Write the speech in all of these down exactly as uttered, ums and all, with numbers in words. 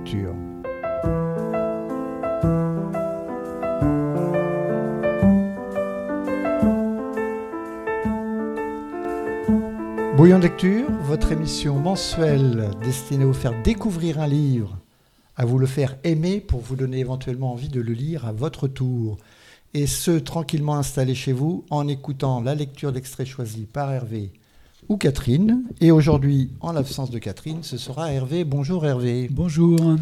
lecture. Brouillon de lecture, votre émission mensuelle destinée à vous faire découvrir un livre, à vous le faire aimer pour vous donner éventuellement envie de le lire à votre tour. Et ce, tranquillement installé chez vous, en écoutant la lecture d'extraits choisis par Hervé ou Catherine. Et aujourd'hui, en l'absence de Catherine, ce sera Hervé. Bonjour Hervé. Bonjour.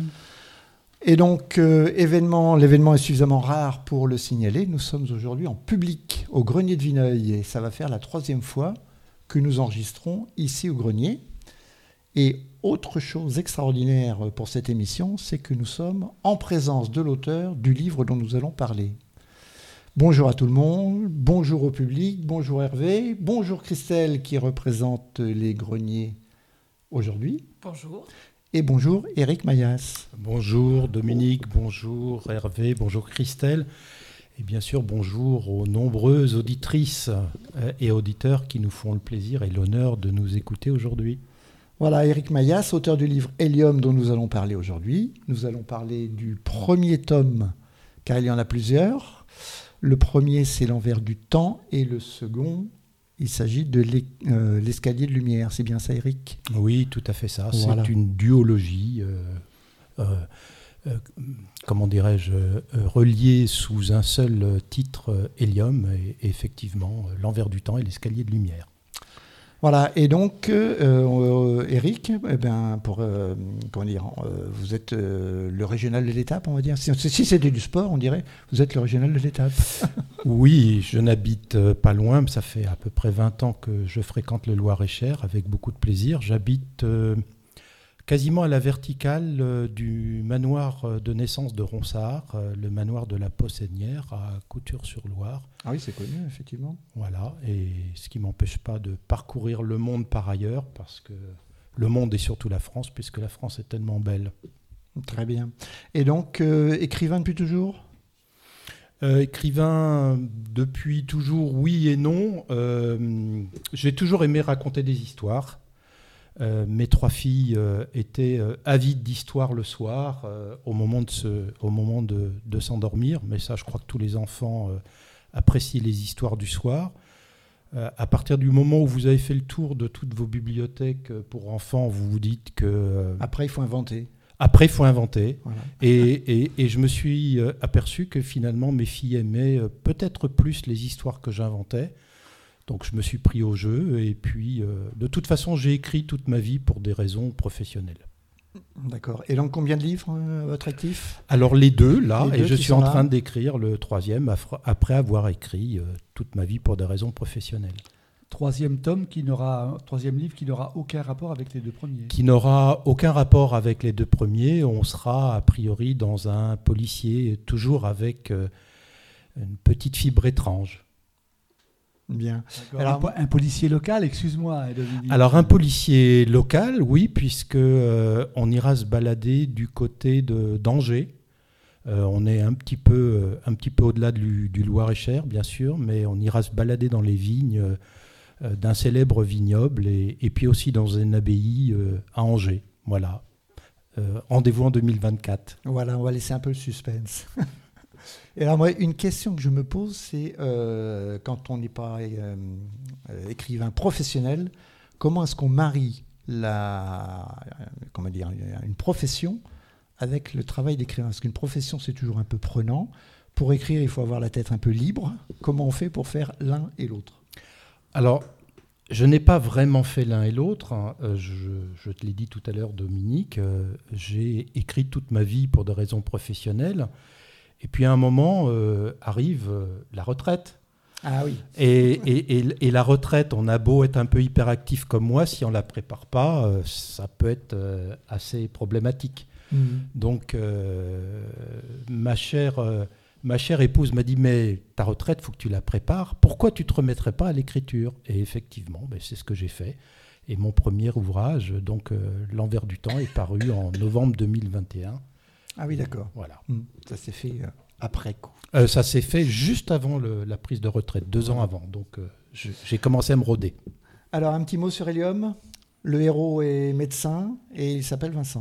Et donc, euh, événement, l'événement est suffisamment rare pour le signaler. Nous sommes aujourd'hui en public au Grenier de Vineuil et ça va faire la troisième fois que nous enregistrons ici au Grenier. Et autre chose extraordinaire pour cette émission, c'est que nous sommes en présence de l'auteur du livre dont nous allons parler. Bonjour à tout le monde, bonjour au public, bonjour Hervé, bonjour Christelle qui représente les Greniers aujourd'hui. Bonjour. Et bonjour Éric Maillas. Bonjour Dominique, bonjour Hervé, bonjour Christelle. Et bien sûr, bonjour aux nombreuses auditrices et auditeurs qui nous font le plaisir et l'honneur de nous écouter aujourd'hui. Voilà, Éric Maillas, auteur du livre Hélium dont nous allons parler aujourd'hui. Nous allons parler du premier tome, car il y en a plusieurs. Le premier, c'est L'envers du temps, et le second, il s'agit de euh, l'escalier de lumière. C'est bien ça, Éric ? Oui, tout à fait ça. Voilà. C'est une duologie. Euh, euh, Euh, comment dirais-je, euh, relié sous un seul euh, titre, euh, Hélium, et, et effectivement, euh, l'envers du temps et l'escalier de lumière. Voilà, et donc, euh, Éric, eh ben, pour, euh, comment dire, euh, vous êtes euh, le régional de l'étape, on va dire. Si, si c'était du sport, on dirait, vous êtes le régional de l'étape. Oui, je n'habite euh, pas loin, ça fait à peu près vingt ans que je fréquente le Loir-et-Cher, avec beaucoup de plaisir. J'habite... Euh, quasiment à la verticale euh, du manoir euh, de naissance de Ronsard, euh, le manoir de la Possenière à Couture-sur-Loire. Ah oui, c'est connu, effectivement. Voilà, et ce qui ne m'empêche pas de parcourir le monde par ailleurs, parce que le monde est surtout la France, puisque la France est tellement belle. Très bien. Et donc, euh, écrivain depuis toujours ? euh, Écrivain depuis toujours, oui et non. Euh, j'ai toujours aimé raconter des histoires. Euh, mes trois filles euh, étaient euh, avides d'histoire le soir euh, au moment, de, se, au moment de, de s'endormir, mais ça je crois que tous les enfants euh, apprécient les histoires du soir. Euh, à partir du moment où vous avez fait le tour de toutes vos bibliothèques pour enfants, vous vous dites que... Euh, après il faut inventer. Après il faut inventer. Voilà. Et, et, et je me suis euh, aperçu que finalement mes filles aimaient euh, peut-être plus les histoires que j'inventais. Donc je me suis pris au jeu et puis euh, de toute façon j'ai écrit toute ma vie pour des raisons professionnelles. D'accord. Et donc combien de livres euh, votre actif ? Alors les deux là, les et deux je suis en là. train d'écrire le troisième après avoir écrit euh, toute ma vie pour des raisons professionnelles. Troisième tome qui n'aura, troisième livre qui n'aura aucun rapport avec les deux premiers. Qui n'aura aucun rapport avec les deux premiers. On sera a priori dans un policier toujours avec euh, une petite fibre étrange. Bien. Alors, un, un policier local, excuse-moi. Dominique. Alors un policier local, oui, puisque euh, on ira se balader du côté de d'Angers. Euh, on est un petit peu, euh, un petit peu au-delà du, du Loir-et-Cher, bien sûr, mais on ira se balader dans les vignes euh, d'un célèbre vignoble et, et puis aussi dans une abbaye euh, à Angers. Voilà. Euh, rendez-vous en deux mille vingt-quatre. Voilà, on va laisser un peu le suspense. Et alors, moi, une question que je me pose, c'est euh, quand on n'est pas euh, écrivain professionnel, comment est-ce qu'on marie la, euh, comment dire, une profession avec le travail d'écrivain ? Parce qu'une profession, c'est toujours un peu prenant. Pour écrire, il faut avoir la tête un peu libre. Comment on fait pour faire l'un et l'autre ? Alors, je n'ai pas vraiment fait l'un et l'autre. Hein. Je, je te l'ai dit tout à l'heure, Dominique. Euh, j'ai écrit toute ma vie pour des raisons professionnelles. Et puis à un moment, euh, arrive euh, la retraite. Ah oui. Et, et, et, et la retraite, on a beau être un peu hyperactif comme moi, si on ne la prépare pas, euh, ça peut être euh, assez problématique. Mmh. Donc, euh, ma, chère, euh, ma chère épouse m'a dit « Mais ta retraite, il faut que tu la prépares. Pourquoi tu ne te remettrais pas à l'écriture ?» Et effectivement, ben, c'est ce que j'ai fait. Et mon premier ouvrage, donc euh, L'envers du temps, est paru en novembre deux mille vingt et un. Ah oui, d'accord. Voilà. Mmh. Ça s'est fait euh, après coup. Euh, ça s'est fait juste avant le, la prise de retraite, deux ans avant. Donc, euh, je, j'ai commencé à me rôder. Alors, un petit mot sur Hélium. Le héros est médecin et il s'appelle Vincent.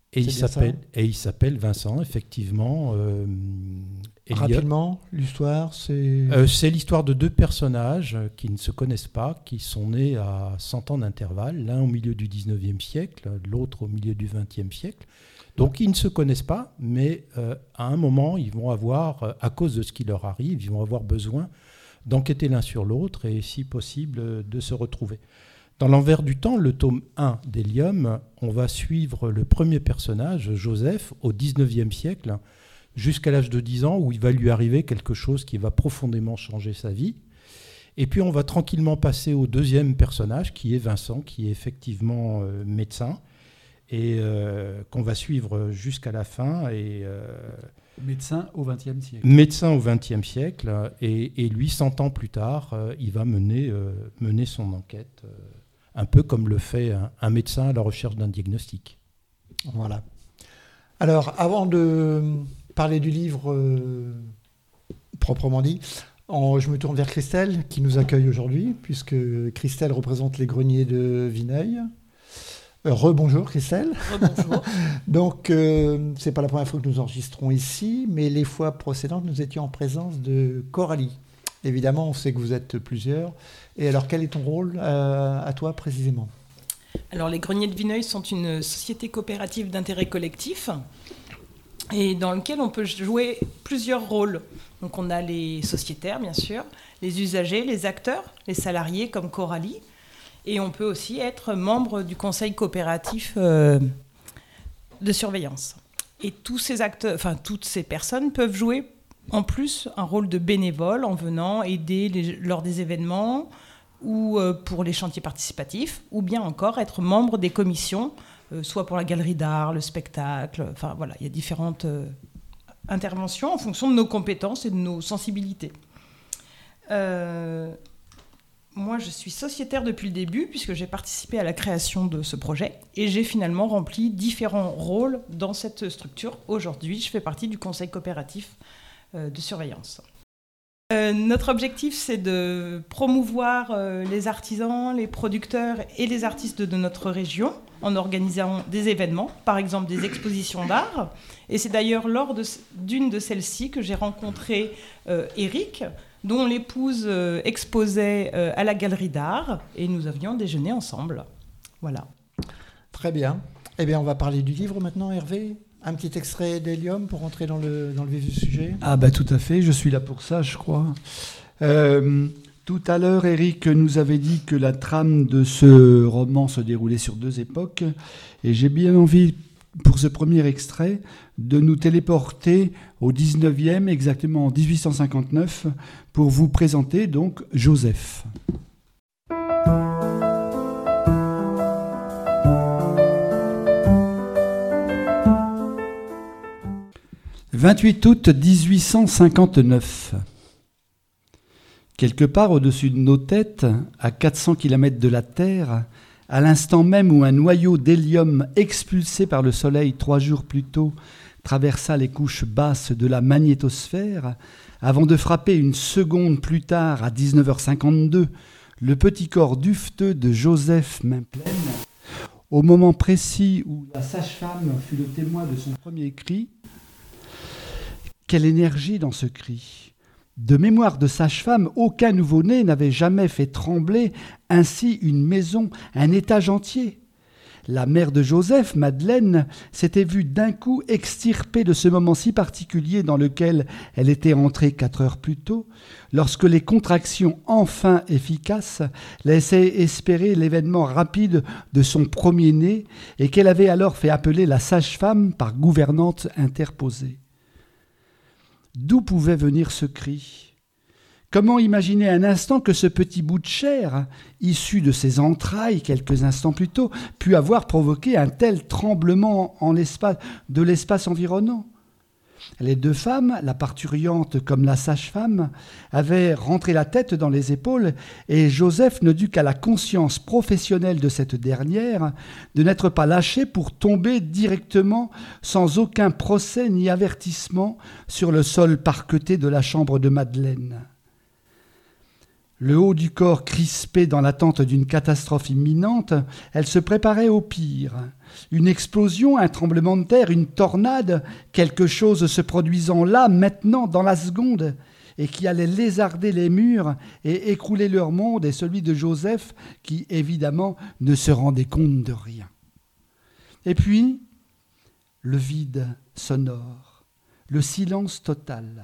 Et il, C'est bien s'appelle, ça et il s'appelle Vincent, effectivement. Euh, Elliot. Rapidement, l'histoire, c'est... Euh, c'est l'histoire de deux personnages qui ne se connaissent pas, qui sont nés à cent ans d'intervalle, l'un au milieu du dix-neuvième siècle, l'autre au milieu du vingtième siècle. Donc ils ne se connaissent pas, mais euh, à un moment, ils vont avoir, euh, à cause de ce qui leur arrive, ils vont avoir besoin d'enquêter l'un sur l'autre et, si possible, euh, de se retrouver. Dans l'envers du temps, le tome un d'Hélium, on va suivre le premier personnage, Joseph, au dix-neuvième siècle, jusqu'à l'âge de dix ans, où il va lui arriver quelque chose qui va profondément changer sa vie. Et puis on va tranquillement passer au deuxième personnage, qui est Vincent, qui est effectivement euh, médecin, et euh, qu'on va suivre jusqu'à la fin. Et, euh, médecin au vingtième siècle. Médecin au vingtième siècle, et, et lui, cent ans plus tard, euh, il va mener, euh, mener son enquête, euh, un peu comme le fait un, un médecin à la recherche d'un diagnostic. Voilà. Alors, avant de parler du livre euh, proprement dit, en, je me tourne vers Christelle, qui nous accueille aujourd'hui, puisque Christelle représente les greniers de Vineuil. Euh, Rebonjour Christelle. Rebonjour. Donc, euh, c'est pas la première fois que nous enregistrons ici, mais les fois précédentes, nous étions en présence de Coralie. Évidemment, on sait que vous êtes plusieurs. Et alors, quel est ton rôle euh, à toi précisément ? Alors, les Greniers de Vineuil sont une société coopérative d'intérêt collectif et dans lequel on peut jouer plusieurs rôles. Donc, on a les sociétaires, bien sûr, les usagers, les acteurs, les salariés comme Coralie. Et on peut aussi être membre du conseil coopératif euh, de surveillance. Et tous ces acteurs, enfin, toutes ces personnes peuvent jouer en plus un rôle de bénévole en venant aider les, lors des événements ou euh, pour les chantiers participatifs, ou bien encore être membre des commissions, euh, soit pour la galerie d'art, le spectacle, enfin voilà, il y a différentes euh, interventions en fonction de nos compétences et de nos sensibilités. Euh, moi, je suis sociétaire depuis le début, puisque j'ai participé à la création de ce projet, et j'ai finalement rempli différents rôles dans cette structure. Aujourd'hui, je fais partie du conseil coopératif de surveillance. Euh, notre objectif, c'est de promouvoir euh, les artisans, les producteurs et les artistes de notre région en organisant des événements, par exemple des expositions d'art. Et c'est d'ailleurs lors de, d'une de celles-ci que j'ai rencontré euh, Eric, dont l'épouse euh, exposait euh, à la galerie d'art, et nous avions déjeuné ensemble. Voilà. Très bien. Eh bien, on va parler du livre maintenant, Hervé. Un petit extrait d'Hélium pour rentrer dans le, dans le vif du sujet. Ah bah tout à fait, je suis là pour ça, je crois. Euh, tout à l'heure, Eric nous avait dit que la trame de ce roman se déroulait sur deux époques, et j'ai bien envie, pour ce premier extrait, de nous téléporter au dix-neuvième, exactement en dix-huit cent cinquante-neuf, pour vous présenter donc Joseph. vingt-huit août dix-huit cent cinquante-neuf. Quelque part au-dessus de nos têtes, à quatre cents kilomètres de la Terre, à l'instant même où un noyau d'hélium expulsé par le Soleil trois jours plus tôt traversa les couches basses de la magnétosphère, avant de frapper une seconde plus tard, à dix-neuf heures cinquante-deux, le petit corps dufteux de Joseph main pleine, au moment précis où la sage-femme fut le témoin de son premier cri. Quelle énergie dans ce cri! De mémoire de sage-femme, aucun nouveau-né n'avait jamais fait trembler ainsi une maison, un étage entier. La mère de Joseph, Madeleine, s'était vue d'un coup extirpée de ce moment si particulier dans lequel elle était entrée quatre heures plus tôt, lorsque les contractions enfin efficaces laissaient espérer l'événement rapide de son premier-né et qu'elle avait alors fait appeler la sage-femme par gouvernante interposée. D'où pouvait venir ce cri ? Comment imaginer un instant que ce petit bout de chair, issu de ses entrailles quelques instants plus tôt, put avoir provoqué un tel tremblement en l'espace, de l'espace environnant ? Les deux femmes, la parturiente comme la sage-femme, avaient rentré la tête dans les épaules et Joseph ne dut qu'à la conscience professionnelle de cette dernière de n'être pas lâché pour tomber directement, sans aucun procès ni avertissement, sur le sol parqueté de la chambre de Madeleine. Le haut du corps crispé dans l'attente d'une catastrophe imminente, elle se préparait au pire. Une explosion, un tremblement de terre, une tornade, quelque chose se produisant là, maintenant, dans la seconde, et qui allait lézarder les murs et écrouler leur monde et celui de Joseph, qui, évidemment, ne se rendait compte de rien. Et puis, le vide sonore, le silence total.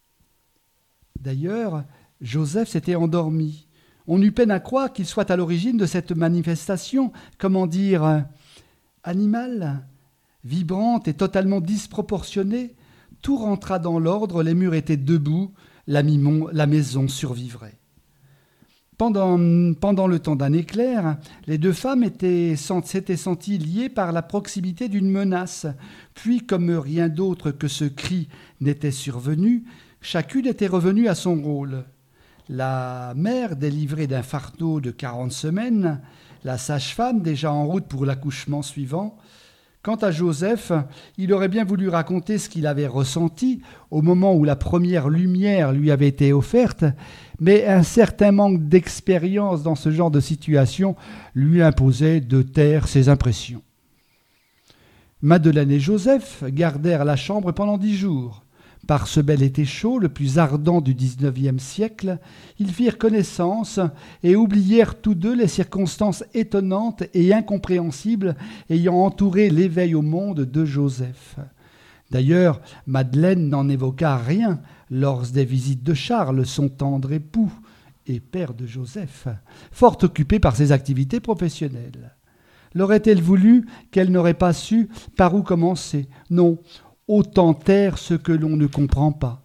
D'ailleurs, Joseph s'était endormi. On eut peine à croire qu'il soit à l'origine de cette manifestation, comment dire, animale, vibrante et totalement disproportionnée. Tout rentra dans l'ordre, les murs étaient debout, la, mimon, la maison survivrait. Pendant, pendant le temps d'un éclair, les deux femmes étaient, s'étaient senties liées par la proximité d'une menace. Puis, comme rien d'autre que ce cri n'était survenu, chacune était revenue à son rôle. La mère délivrée d'un fardeau de quarante semaines, la sage-femme déjà en route pour l'accouchement suivant. Quant à Joseph, il aurait bien voulu raconter ce qu'il avait ressenti au moment où la première lumière lui avait été offerte, mais un certain manque d'expérience dans ce genre de situation lui imposait de taire ses impressions. Madeleine et Joseph gardèrent la chambre pendant dix jours. Par ce bel été chaud, le plus ardent du dix-neuvième siècle, ils firent connaissance et oublièrent tous deux les circonstances étonnantes et incompréhensibles ayant entouré l'éveil au monde de Joseph. D'ailleurs, Madeleine n'en évoqua rien lors des visites de Charles, son tendre époux et père de Joseph, fort occupé par ses activités professionnelles. L'aurait-elle voulu qu'elle n'aurait pas su par où commencer ? Non. Autant taire ce que l'on ne comprend pas.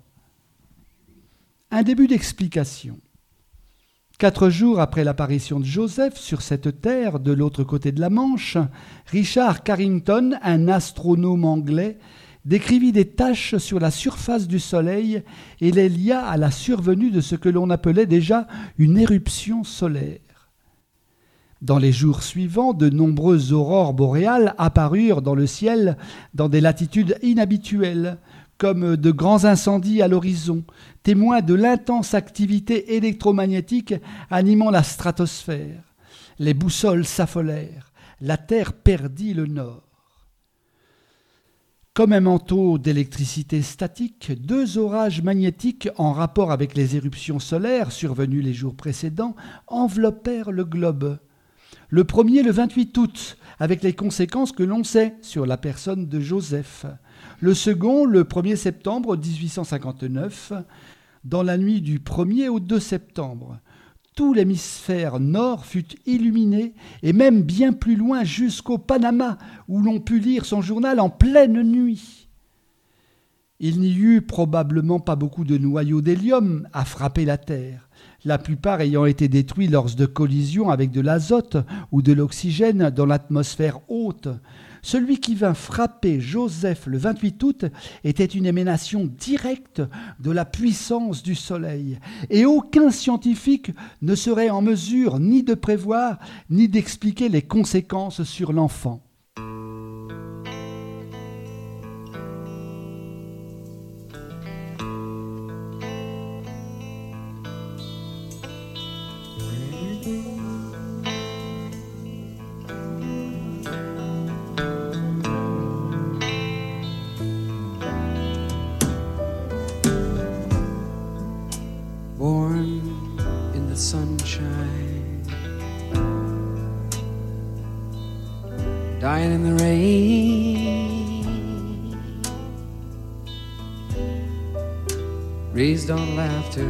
Un début d'explication. Quatre jours après l'apparition de Joseph sur cette terre de l'autre côté de la Manche, Richard Carrington, un astronome anglais, décrivit des taches sur la surface du Soleil et les lia à la survenue de ce que l'on appelait déjà une éruption solaire. Dans les jours suivants, de nombreuses aurores boréales apparurent dans le ciel dans des latitudes inhabituelles, comme de grands incendies à l'horizon, témoins de l'intense activité électromagnétique animant la stratosphère. Les boussoles s'affolèrent, la Terre perdit le nord. Comme un manteau d'électricité statique, deux orages magnétiques en rapport avec les éruptions solaires survenues les jours précédents enveloppèrent le globe. Le premier, le vingt-huit août, avec les conséquences que l'on sait sur la personne de Joseph. Le second, le premier septembre dix-huit cent cinquante-neuf, dans la nuit du premier au deux septembre. Tout l'hémisphère nord fut illuminé, et même bien plus loin jusqu'au Panama, où l'on put lire son journal en pleine nuit. Il n'y eut probablement pas beaucoup de noyaux d'hélium à frapper la Terre, la plupart ayant été détruits lors de collisions avec de l'azote ou de l'oxygène dans l'atmosphère haute. Celui qui vint frapper Joseph le vingt-huit août était une émanation directe de la puissance du Soleil, et aucun scientifique ne serait en mesure ni de prévoir ni d'expliquer les conséquences sur l'enfant. Dying in the rain, raised on laughter,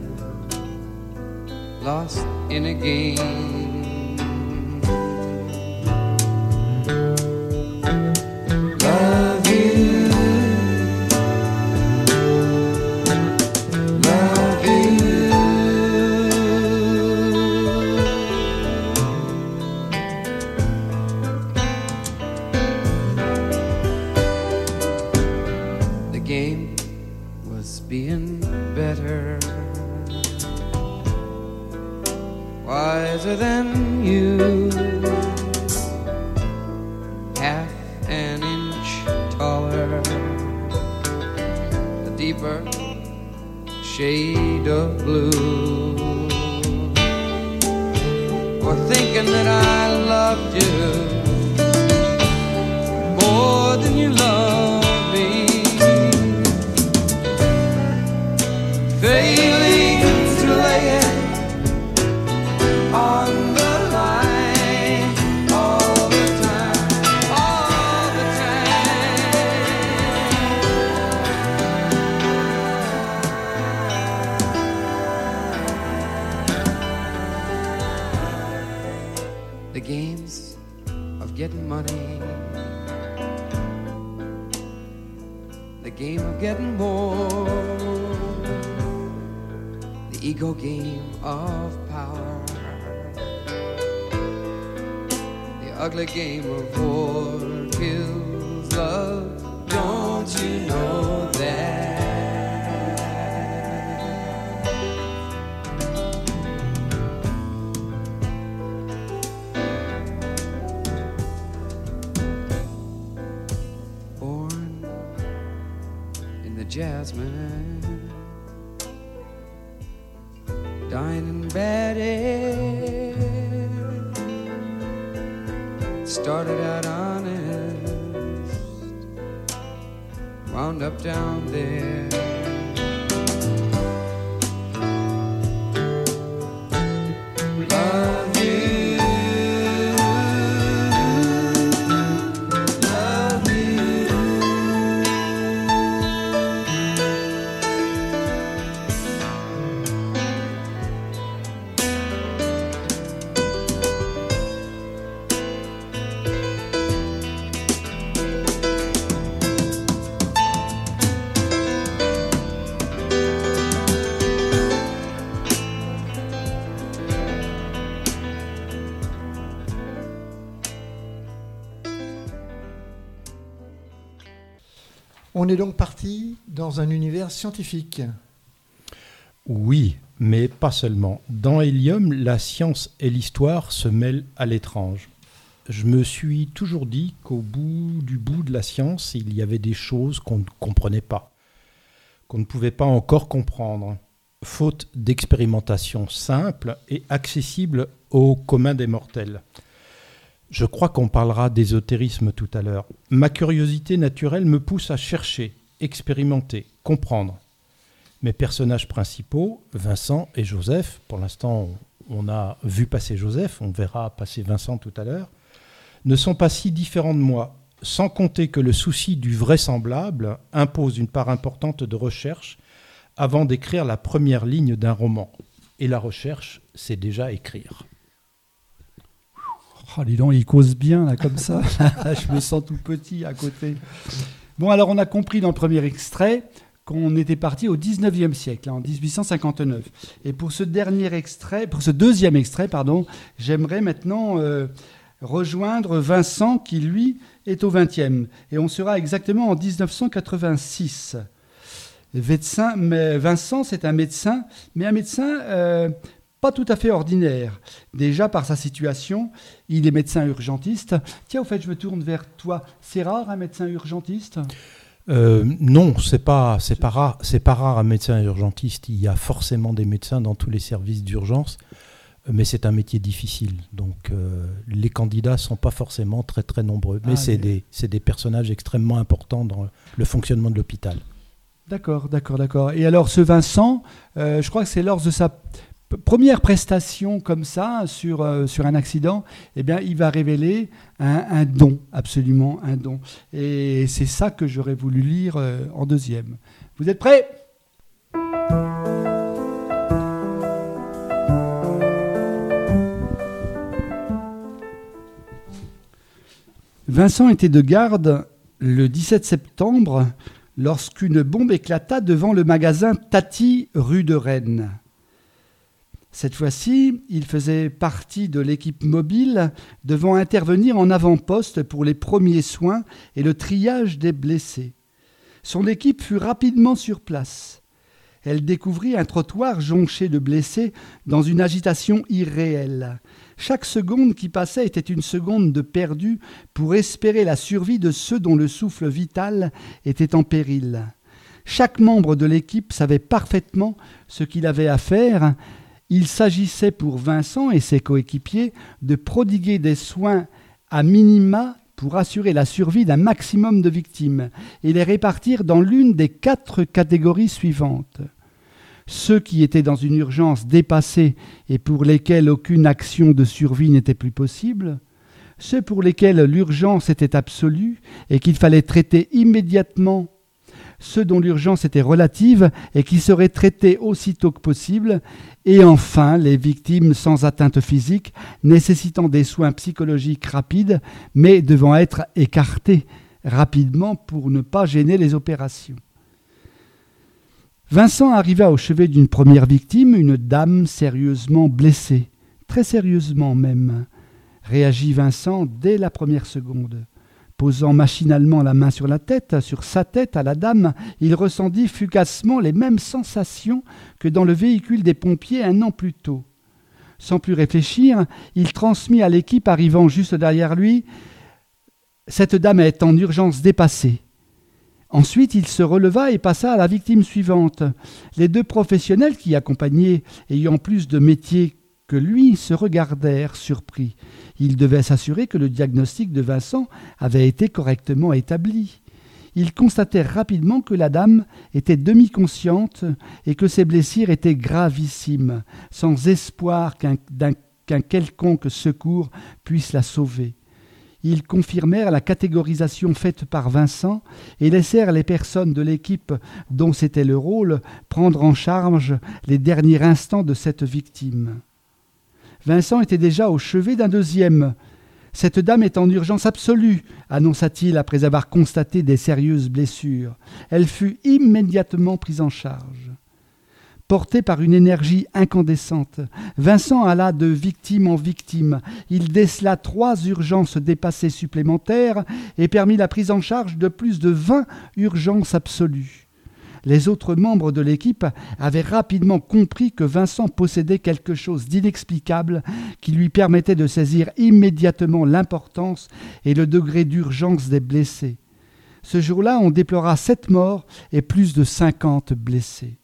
lost in a game. Love you, love you. The game was being better, wiser than you, half an inch taller, a deeper shade of blue. thinking that I loved you more than you love me, failing to lay it on the line all the time, all the time. The games of getting money, the game of getting more, the ego game of power, the ugly game of war kills love. Don't you know that? Born in the jasmine, dying in bad air, started out honest, wound up down there. Love you, love you. On est donc parti dans un univers scientifique. Oui, mais pas seulement. Dans Hélium, la science et l'histoire se mêlent à l'étrange. Je me suis toujours dit qu'au bout du bout de la science, il y avait des choses qu'on ne comprenait pas, qu'on ne pouvait pas encore comprendre, faute d'expérimentation simple et accessible au commun des mortels. Je crois qu'on parlera d'ésotérisme tout à l'heure. Ma curiosité naturelle me pousse à chercher, expérimenter, comprendre. Mes personnages principaux, Vincent et Joseph, pour l'instant on a vu passer Joseph, on verra passer Vincent tout à l'heure, ne sont pas si différents de moi, sans compter que le souci du vraisemblable impose une part importante de recherche avant d'écrire la première ligne d'un roman. Et la recherche, c'est déjà écrire. Oh, dis donc, il cause bien, là, comme ça. Je me sens tout petit à côté. Bon, alors, on a compris dans le premier extrait qu'on était parti au dix-neuvième siècle, en dix-huit cent cinquante-neuf. Et pour ce dernier extrait, pour ce deuxième extrait, pardon, j'aimerais maintenant euh, rejoindre Vincent, qui, lui, est au vingtième. Et on sera exactement en dix-neuf cent quatre-vingt-six. Médecin, mais Vincent, c'est un médecin, mais un médecin... Euh, pas tout à fait ordinaire. Déjà, par sa situation, il est médecin urgentiste. Tiens, au fait, je me tourne vers toi. C'est rare, un médecin urgentiste ? euh, Non, c'est pas, c'est pas rare. C'est pas rare un médecin urgentiste. Il y a forcément des médecins dans tous les services d'urgence, mais c'est un métier difficile. Donc, euh, les candidats sont pas forcément très, très nombreux. Mais ah, c'est, mais... Des, c'est des personnages extrêmement importants dans le fonctionnement de l'hôpital. D'accord, d'accord, d'accord. Et alors, ce Vincent, euh, je crois que c'est lors de sa... première prestation comme ça sur, euh, sur un accident, eh bien, il va révéler un, un don, absolument un don. Et c'est ça que j'aurais voulu lire euh, en deuxième. Vous êtes prêts ? Vincent était de garde le dix-sept septembre lorsqu'une bombe éclata devant le magasin Tati, rue de Rennes. Cette fois-ci, il faisait partie de l'équipe mobile devant intervenir en avant-poste pour les premiers soins et le triage des blessés. Son équipe fut rapidement sur place. Elle découvrit un trottoir jonché de blessés dans une agitation irréelle. Chaque seconde qui passait était une seconde de perdue pour espérer la survie de ceux dont le souffle vital était en péril. Chaque membre de l'équipe savait parfaitement ce qu'il avait à faire Il s'agissait pour Vincent et ses coéquipiers de prodiguer des soins à minima pour assurer la survie d'un maximum de victimes et les répartir dans l'une des quatre catégories suivantes. Ceux qui étaient dans une urgence dépassée et pour lesquels aucune action de survie n'était plus possible, ceux pour lesquels l'urgence était absolue et qu'il fallait traiter immédiatement, ceux dont l'urgence était relative et qui seraient traités aussitôt que possible, et enfin les victimes sans atteinte physique nécessitant des soins psychologiques rapides mais devant être écartées rapidement pour ne pas gêner les opérations. Vincent arriva au chevet d'une première victime, une dame sérieusement blessée, très sérieusement même. Réagit Vincent dès la première seconde. Posant machinalement la main sur la tête, sur sa tête à la dame, il ressentit fugacement les mêmes sensations que dans le véhicule des pompiers un an plus tôt. Sans plus réfléchir, il transmit à l'équipe arrivant juste derrière lui « Cette dame est en urgence dépassée ». Ensuite, il se releva et passa à la victime suivante. Les deux professionnels qui accompagnaient, ayant plus de métier que lui, se regardèrent surpris. Ils devaient s'assurer que le diagnostic de Vincent avait été correctement établi. Ils constatèrent rapidement que la dame était demi-consciente et que ses blessures étaient gravissimes, sans espoir qu'un, d'un, qu'un quelconque secours puisse la sauver. Ils confirmèrent la catégorisation faite par Vincent et laissèrent les personnes de l'équipe dont c'était le rôle prendre en charge les derniers instants de cette victime. Vincent était déjà au chevet d'un deuxième. « Cette dame est en urgence absolue », annonça-t-il après avoir constaté des sérieuses blessures. Elle fut immédiatement prise en charge. Porté par une énergie incandescente, Vincent alla de victime en victime. Il décela trois urgences dépassées supplémentaires et permit la prise en charge de plus de vingt urgences absolues. Les autres membres de l'équipe avaient rapidement compris que Vincent possédait quelque chose d'inexplicable qui lui permettait de saisir immédiatement l'importance et le degré d'urgence des blessés. Ce jour-là, on déplora sept morts et plus de cinquante blessés.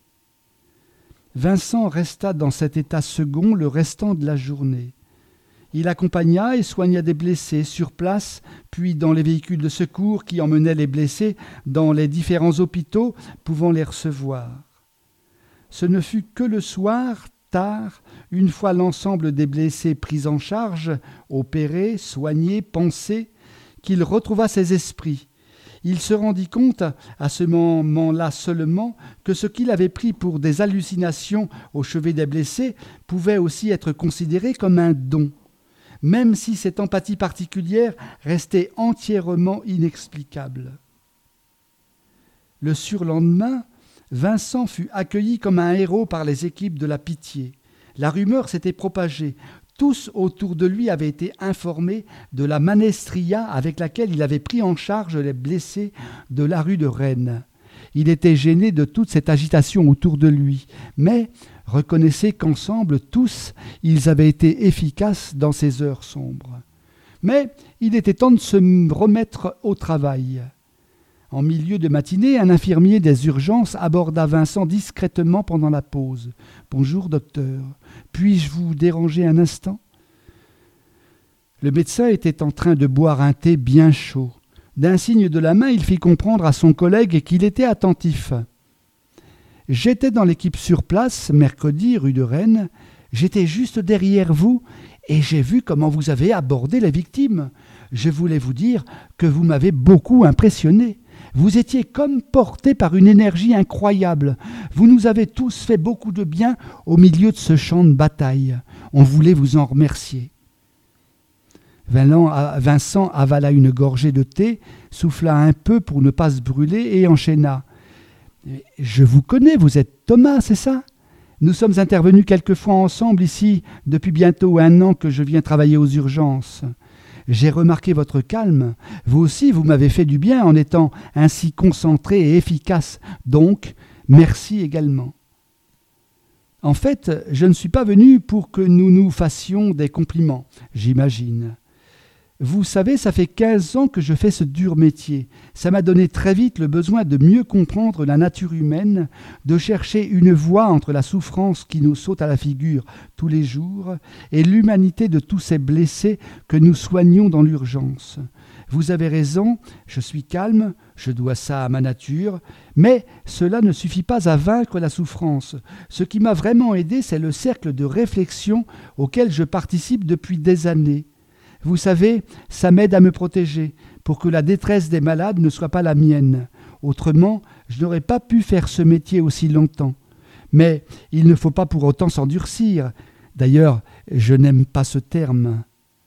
Vincent resta dans cet état second le restant de la journée. Il accompagna et soigna des blessés sur place, puis dans les véhicules de secours qui emmenaient les blessés dans les différents hôpitaux pouvant les recevoir. Ce ne fut que le soir, tard, une fois l'ensemble des blessés pris en charge, opérés, soignés, pansés, qu'il retrouva ses esprits. Il se rendit compte, à ce moment-là seulement, que ce qu'il avait pris pour des hallucinations au chevet des blessés pouvait aussi être considéré comme un don, même si cette empathie particulière restait entièrement inexplicable. Le surlendemain, Vincent fut accueilli comme un héros par les équipes de la Pitié. La rumeur s'était propagée. Tous autour de lui avaient été informés de la manestria avec laquelle il avait pris en charge les blessés de la rue de Rennes. Il était gêné de toute cette agitation autour de lui, mais reconnaissait qu'ensemble, tous, ils avaient été efficaces dans ces heures sombres. Mais il était temps de se remettre au travail. En milieu de matinée, un infirmier des urgences aborda Vincent discrètement pendant la pause. « Bonjour, docteur. Puis-je vous déranger un instant ?» Le médecin était en train de boire un thé bien chaud. D'un signe de la main, il fit comprendre à son collègue qu'il était attentif. « J'étais dans l'équipe sur place, mercredi, rue de Rennes. J'étais juste derrière vous et j'ai vu comment vous avez abordé les victimes. Je voulais vous dire que vous m'avez beaucoup impressionné. Vous étiez comme porté par une énergie incroyable. Vous nous avez tous fait beaucoup de bien au milieu de ce champ de bataille. On voulait vous en remercier. » Vincent avala une gorgée de thé, souffla un peu pour ne pas se brûler et enchaîna. « Je vous connais, vous êtes Thomas, c'est ça ? Nous sommes intervenus quelques fois ensemble ici depuis bientôt un an que je viens travailler aux urgences. J'ai remarqué votre calme. Vous aussi, vous m'avez fait du bien en étant ainsi concentré et efficace. Donc, merci également. En fait, je ne suis pas venu pour que nous nous fassions des compliments, j'imagine. Vous savez, ça fait quinze ans que je fais ce dur métier. Ça m'a donné très vite le besoin de mieux comprendre la nature humaine, de chercher une voie entre la souffrance qui nous saute à la figure tous les jours et l'humanité de tous ces blessés que nous soignons dans l'urgence. Vous avez raison, je suis calme, je dois ça à ma nature, mais cela ne suffit pas à vaincre la souffrance. Ce qui m'a vraiment aidé, c'est le cercle de réflexion auquel je participe depuis des années. Vous savez, ça m'aide à me protéger, pour que la détresse des malades ne soit pas la mienne. Autrement, je n'aurais pas pu faire ce métier aussi longtemps. Mais il ne faut pas pour autant s'endurcir. D'ailleurs, je n'aime pas ce terme.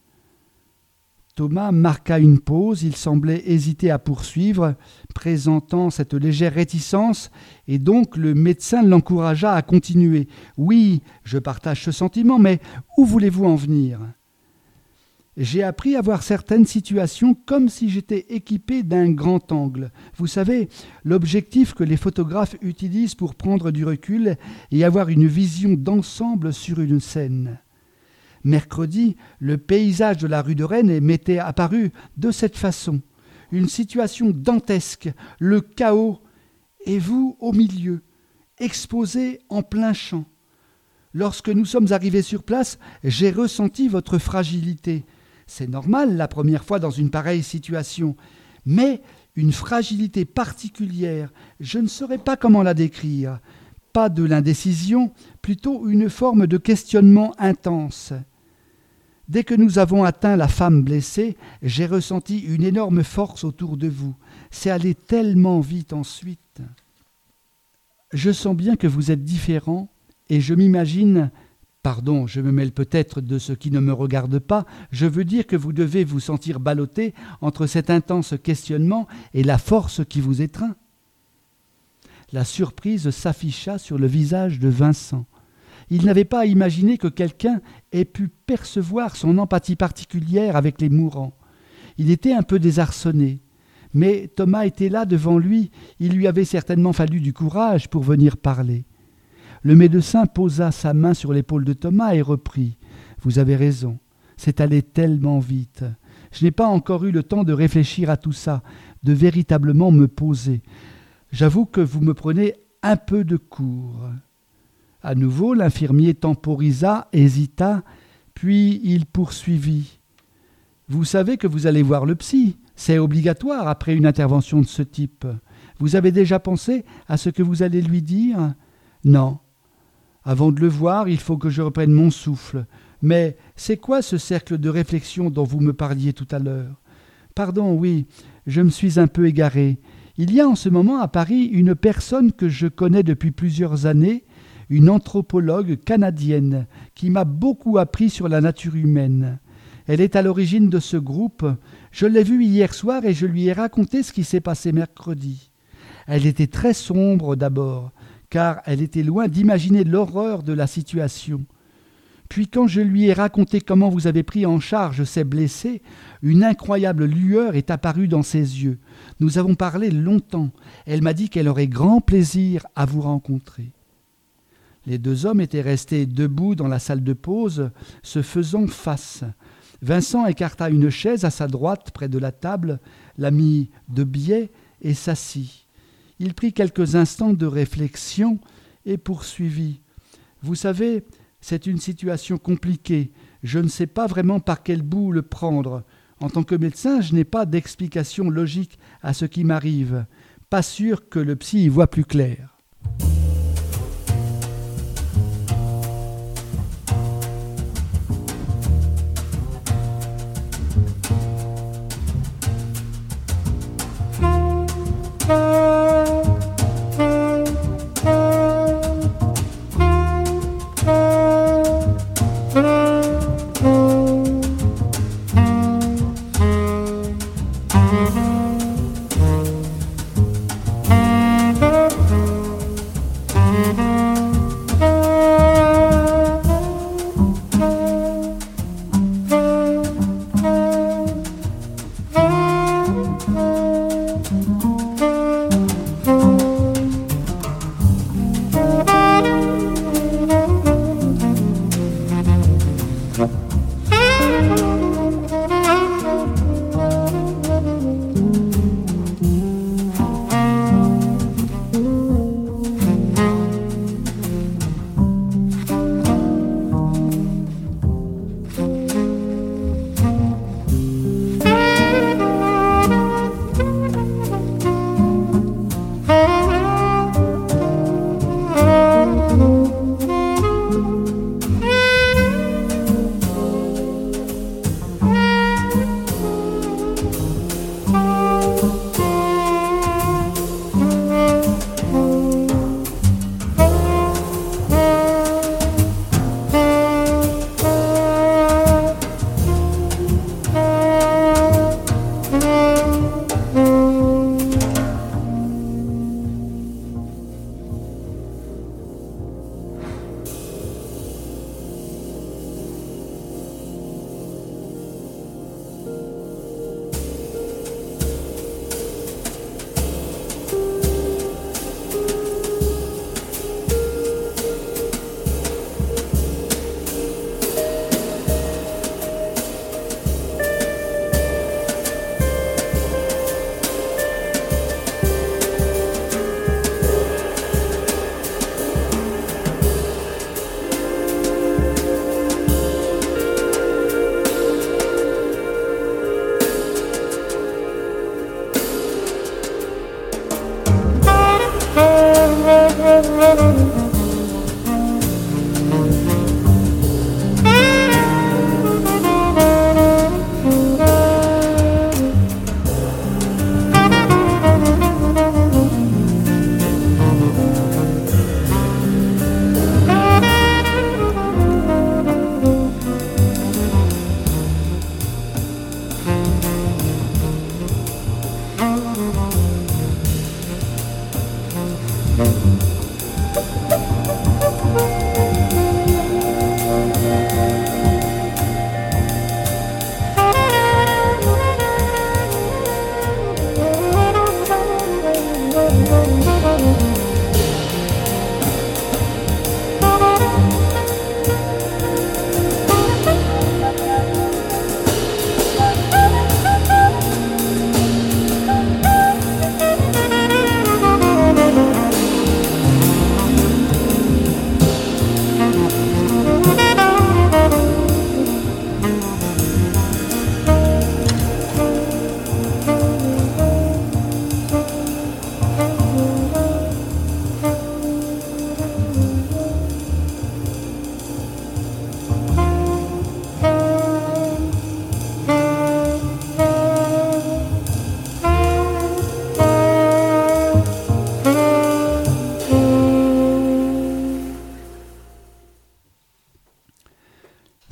Thomas marqua une pause, il semblait hésiter à poursuivre, présentant cette légère réticence, et donc le médecin l'encouragea à continuer. « Oui, je partage ce sentiment, mais où voulez-vous en venir ?» J'ai appris à voir certaines situations comme si j'étais équipé d'un grand angle. Vous savez, l'objectif que les photographes utilisent pour prendre du recul et avoir une vision d'ensemble sur une scène. Mercredi, le paysage de la rue de Rennes m'était apparu de cette façon. Une situation dantesque, le chaos, et vous au milieu, exposé en plein champ. Lorsque nous sommes arrivés sur place, j'ai ressenti votre fragilité. C'est normal la première fois dans une pareille situation, mais une fragilité particulière, je ne saurais pas comment la décrire. Pas de l'indécision, plutôt une forme de questionnement intense. Dès que nous avons atteint la femme blessée, j'ai ressenti une énorme force autour de vous. C'est allé tellement vite ensuite. Je sens bien que vous êtes différents et je m'imagine... Pardon, je me mêle peut-être de ce qui ne me regarde pas, je veux dire que vous devez vous sentir ballotté entre cet intense questionnement et la force qui vous étreint. La surprise s'afficha sur le visage de Vincent. Il n'avait pas imaginé que quelqu'un ait pu percevoir son empathie particulière avec les mourants. Il était un peu désarçonné, mais Thomas était là devant lui, il lui avait certainement fallu du courage pour venir parler. Le médecin posa sa main sur l'épaule de Thomas et reprit. « Vous avez raison, c'est allé tellement vite. Je n'ai pas encore eu le temps de réfléchir à tout ça, de véritablement me poser. J'avoue que vous me prenez un peu de court. » À nouveau, l'infirmier temporisa, hésita, puis il poursuivit. « Vous savez que vous allez voir le psy, c'est obligatoire après une intervention de ce type. Vous avez déjà pensé à ce que vous allez lui dire ? » ?»« Non. Avant de le voir, il faut que je reprenne mon souffle. Mais c'est quoi ce cercle de réflexion dont vous me parliez tout à l'heure ? Pardon, oui, je me suis un peu égaré. Il y a en ce moment à Paris une personne que je connais depuis plusieurs années, une anthropologue canadienne, qui m'a beaucoup appris sur la nature humaine. Elle est à l'origine de ce groupe. Je l'ai vue hier soir et je lui ai raconté ce qui s'est passé mercredi. Elle était très sombre d'abord, car elle était loin d'imaginer l'horreur de la situation. Puis quand je lui ai raconté comment vous avez pris en charge ces blessés, une incroyable lueur est apparue dans ses yeux. Nous avons parlé longtemps. Elle m'a dit qu'elle aurait grand plaisir à vous rencontrer. Les deux hommes étaient restés debout dans la salle de pause, se faisant face. Vincent écarta une chaise à sa droite près de la table, la mit de biais et s'assit. Il prit quelques instants de réflexion et poursuivit. « Vous savez, c'est une situation compliquée. Je ne sais pas vraiment par quel bout le prendre. En tant que médecin, je n'ai pas d'explication logique à ce qui m'arrive. Pas sûr que le psy y voit plus clair. »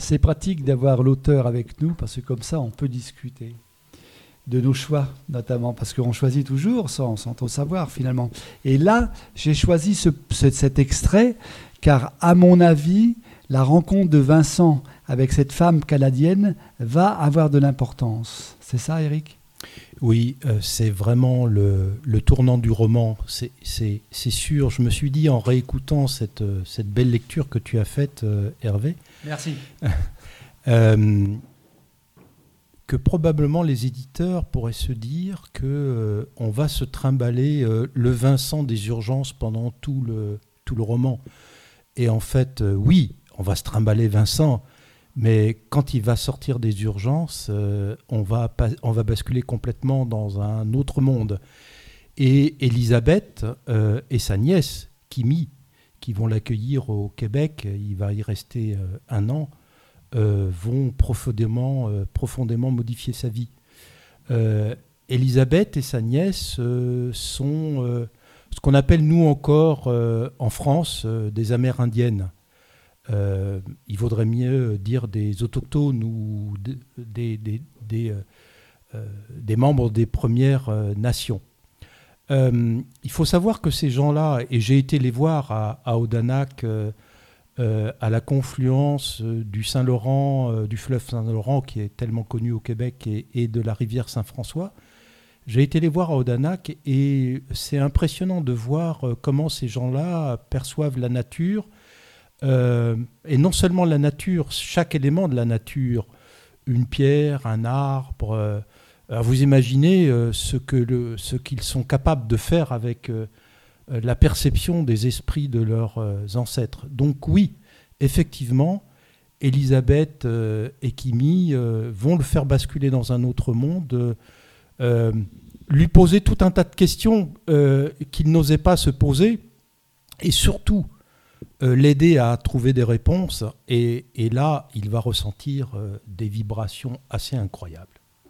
c'est pratique d'avoir l'auteur avec nous parce que comme ça, on peut discuter de nos choix, notamment parce qu'on choisit toujours sans, sans trop savoir finalement. Et là, j'ai choisi ce, ce- cet extrait car, à mon avis, la rencontre de Vincent avec cette femme canadienne va avoir de l'importance. C'est ça, Eric ? Oui, euh, c'est vraiment le, le tournant du roman, c'est, c'est, c'est sûr. Je me suis dit en réécoutant cette, euh, cette belle lecture que tu as faite, euh, Hervé, Merci. euh, que probablement les éditeurs pourraient se dire que euh, on va se trimballer euh, le Vincent des urgences pendant tout le, tout le roman. Et en fait, euh, oui, on va se trimballer Vincent, mais quand il va sortir des urgences, euh, on, va pas, on va basculer complètement dans un autre monde. Et Elisabeth euh, et sa nièce, Kimi, qui vont l'accueillir au Québec, il va y rester euh, un an, euh, vont profondément, euh, profondément modifier sa vie. Euh, Elisabeth et sa nièce euh, sont euh, ce qu'on appelle nous encore euh, en France euh, des Amérindiennes. Euh, il vaudrait mieux dire des autochtones ou des, des, des, des, euh, euh, des membres des Premières euh, Nations. Euh, il faut savoir que ces gens-là, et j'ai été les voir à, à Odanak, euh, euh, à la confluence euh, du Saint-Laurent, euh, du fleuve Saint-Laurent, qui est tellement connu au Québec, et, et de la rivière Saint-François. J'ai été les voir à Odanak, et c'est impressionnant de voir euh, comment ces gens-là perçoivent la nature, euh, et non seulement la nature, chaque élément de la nature, une pierre, un arbre. Euh, alors vous imaginez euh, ce, que le, ce qu'ils sont capables de faire avec euh, la perception des esprits de leurs euh, ancêtres. Donc oui, effectivement, Elisabeth euh, et Kimi euh, vont le faire basculer dans un autre monde, euh, lui poser tout un tas de questions euh, qu'il n'osait pas se poser, et surtout euh, l'aider à trouver des réponses. Et, et là, il va ressentir euh, des vibrations assez incroyables.